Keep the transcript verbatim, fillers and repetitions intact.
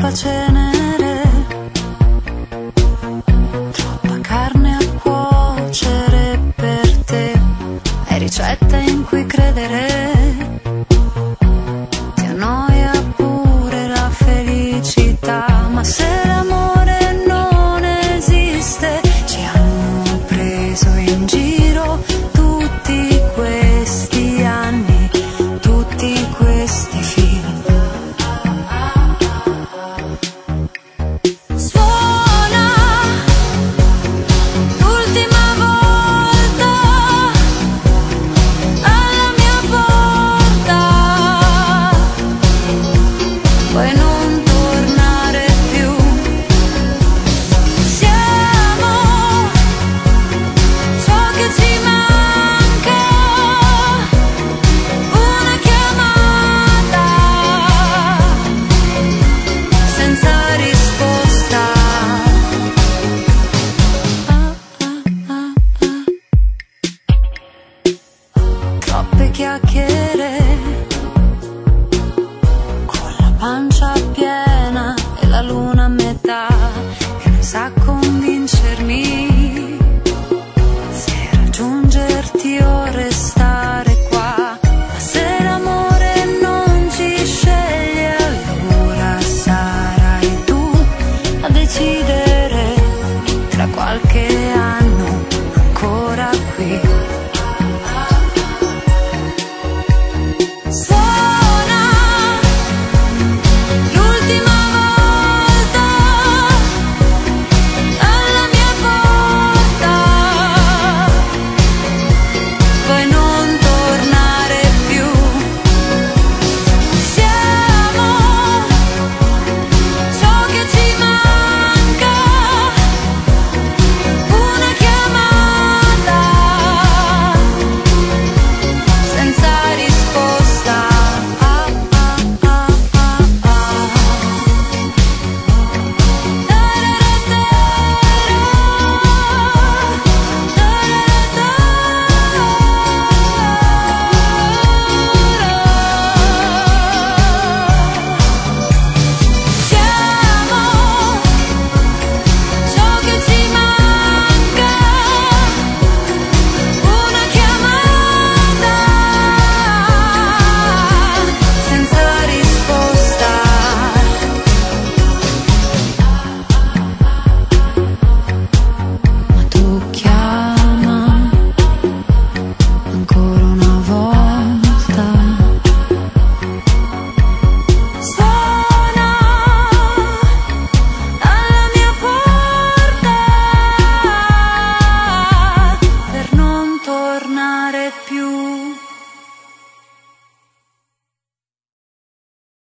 troppa cenere, troppa carne a cuocere per te, hai ricette in cui credere, ti annoia pure la felicità, ma se l'amore non esiste, ci hanno preso in giro tutti questi anni, tutti questi film. Troppe chiacchiere, con la pancia piena e la luna a metà, che non sa convincermi se raggiungerti o restare qua. Ma se l'amore non ci sceglie, allora sarai tu a decidere tra qualche anno ancora qui. Più